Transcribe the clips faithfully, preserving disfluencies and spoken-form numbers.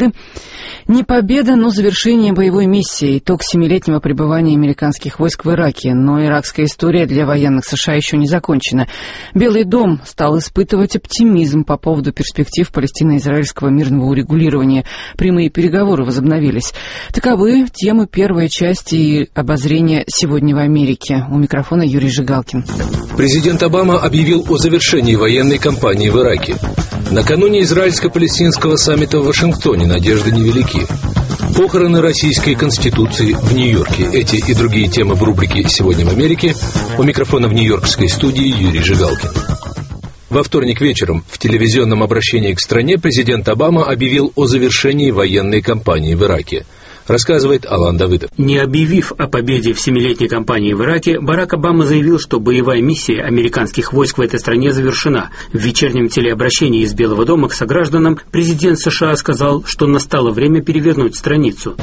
победы. Не победа, но завершение боевой миссии, итог семилетнего пребывания американских войск в Ираке. Но иракская история для военных США еще не закончена. Белый дом стал испытывать оптимизм по поводу перспектив палестино-израильского мирного урегулирования. Прямые переговоры возобновились. Таковы темы первой части и обозрения «Сегодня в Америке». У микрофона Юрий Жигалкин. Президент Обама объявил о завершении военной кампании в Ираке. Накануне израильско-палестинского саммита в Вашингтоне надежды невелики. Похороны российской Конституции в Нью-Йорке. Эти и другие темы в рубрике «Сегодня в Америке». У микрофона в нью-йоркской студии Юрий Жигалкин. Во вторник вечером в телевизионном обращении к стране президент Обама объявил о завершении военной кампании в Ираке. Рассказывает Алан Давыдов. Не объявив о победе в семилетней кампании в Ираке, Барак Обама заявил, что боевая миссия американских войск в этой стране завершена. В вечернем телеобращении из Белого дома к согражданам президент США сказал, что настало время перевернуть страницу.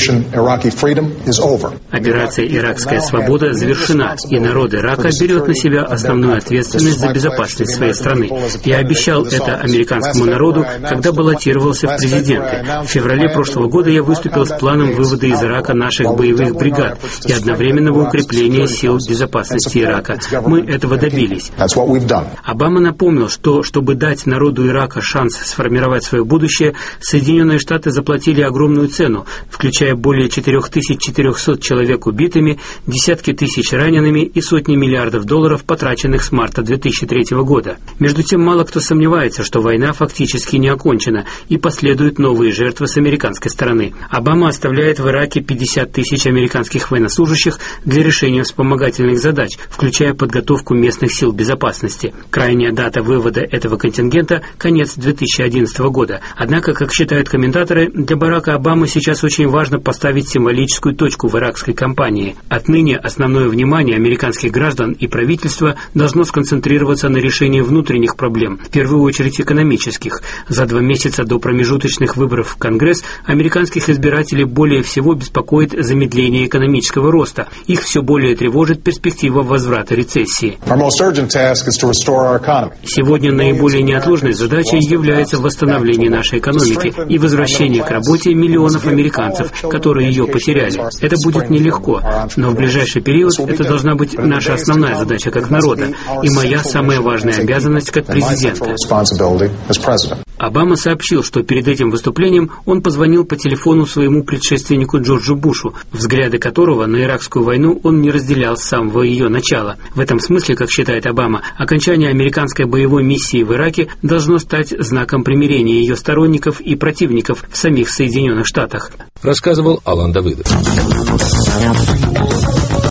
Операция «Иракская свобода» завершена, и народ Ирака берет на себя основную ответственность за безопасность своей страны. Я обещал это американскому народу, когда баллотировался в президенты. В феврале прошлого года я выступил с планом планом вывода из Ирака наших боевых бригад и одновременного укрепления сил безопасности Ирака. Мы этого добились. Обама напомнил, что, чтобы дать народу Ирака шанс сформировать свое будущее, Соединенные Штаты заплатили огромную цену, включая более четыре тысячи четыреста человек убитыми, десятки тысяч ранеными и сотни миллиардов долларов, потраченных с марта две тысячи третьего года. Между тем, мало кто сомневается, что война фактически не окончена и последуют новые жертвы с американской стороны. Обама оставляет в Ираке пятьдесят тысяч американских военнослужащих для решения вспомогательных задач, включая подготовку местных сил безопасности. Крайняя дата вывода этого контингента – конец две тысячи одиннадцатого года. Однако, как считают комментаторы, для Барака Обамы сейчас очень важно поставить символическую точку в иракской кампании. Отныне основное внимание американских граждан и правительства должно сконцентрироваться на решении внутренних проблем, в первую очередь экономических. За два месяца до промежуточных выборов в Конгресс американских избирателей более всего беспокоит замедление экономического роста. Их все более тревожит перспектива возврата рецессии. Сегодня наиболее неотложной задачей является восстановление нашей экономики и возвращение к работе миллионов американцев, которые ее потеряли. Это будет нелегко, но в ближайший период это должна быть наша основная задача как народа и моя самая важная обязанность как президента. Обама сообщил, что перед этим выступлением он позвонил по телефону своему предшественнику Джорджу Бушу, взгляды которого на иракскую войну он не разделял с самого ее начала. В этом смысле, как считает Обама, окончание американской боевой миссии в Ираке должно стать знаком примирения ее сторонников и противников в самих Соединенных Штатах. Рассказывал Алан Давыдов.